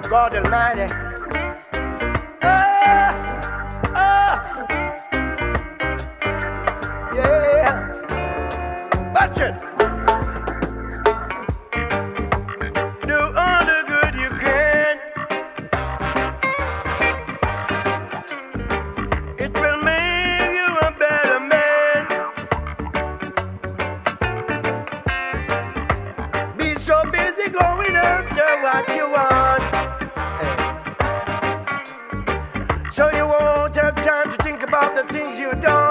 God Almighty. Ah, ah, yeah. Watch it. Do all the good you can. It will make you a better man. Be so busy going after what you want, so you won't have time to think about the things you don't.